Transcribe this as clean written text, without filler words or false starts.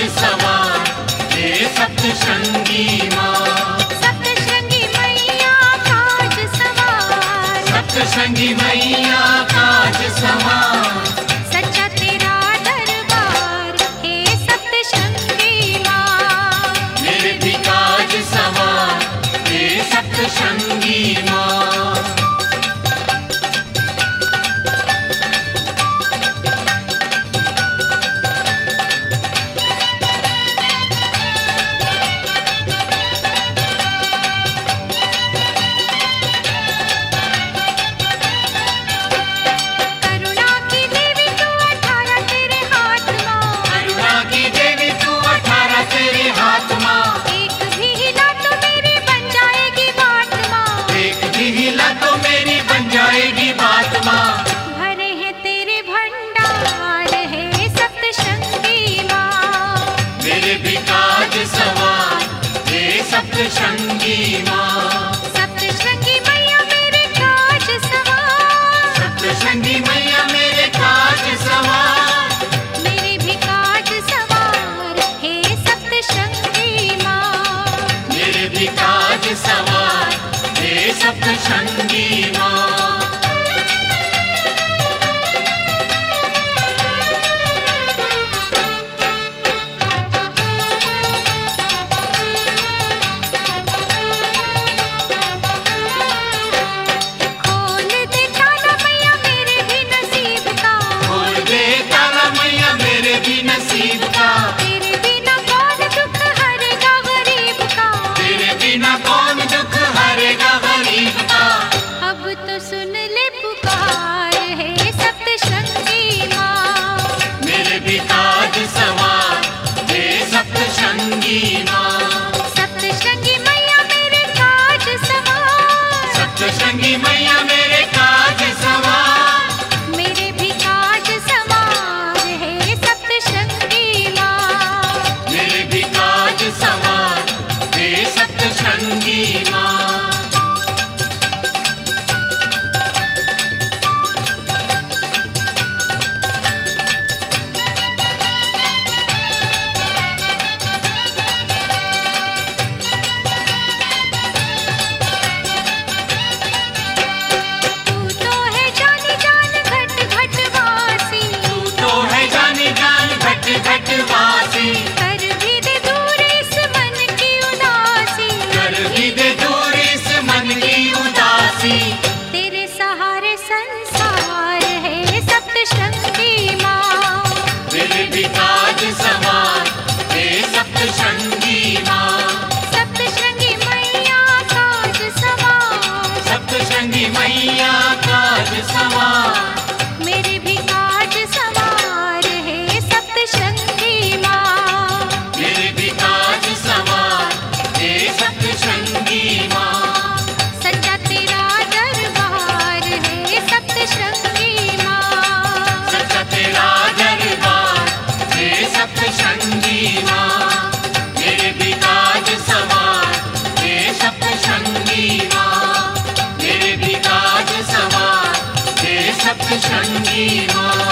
सवार हे सप्तशृंगी माँ। सप्तशृंगी मैया काज सवार, सप्तशृंगी मैया काज सवार, सच्चा तेरा दरबार हे सप्तशृंगी माँ। मेरे भी काज सवार हे सप्तशृंगी माँ। भरे हैं तेरे भंडार है सप्तशृंगी माँ। मेरे भी काज सवार हे सप्तशृंगी माँ। सप्तशृंगी मैया मेरे काज सवार, सप्तशृंगी मैया मेरे काज सवार, मेरे भी काज सवार हे सप्तशृंगी माँ। मेरे भी काज सवार हे सप्तशृंगी माँ। नसीब का तेरे बिना कौन दुख हरेगा गरीब का, तेरे बिना कौन दुख हरेगा गरीब का। अब तो सुन ले पुकार है सप्तशृंगी माँ। मेरे भी काज सवार हे सप्तशृंगी माँ। सप्तशृंगी मैया मेरे काज सवार, सप्तशृंगी मैया मेरे काज सवार, मेरे भी काज सवार है सप्तशृंगी माँ। मेरे भी काज सवार हे सप्तशृंगी माँ। घटवासी कर भी दे दूर इस मन की उदासी, कर भी दे दूर इस मन की उदासी। तेरे सहारे संसार है सप्तशृंगी माँ। मेरे भी काज सवार हे सप्तशृंगी माँ। सप्तशृंगी मैया काज सवार, सप्तशृंगी मैया काज सवार, मेरे भी काज सवार है सप्तशृंगी माँ। मेरे भी काज सवार हे सप्तशृंगी माँ। सच्चा तेरा दरबार है सप्तशृंगी माँ। सच्चा तेरा दरबार हे सप्तशृंगी माँ। मेरे भी काज सवार हे सप्तशृंगी माँ। मेरे भी काज सवार हे सप्तशृंगी माँ।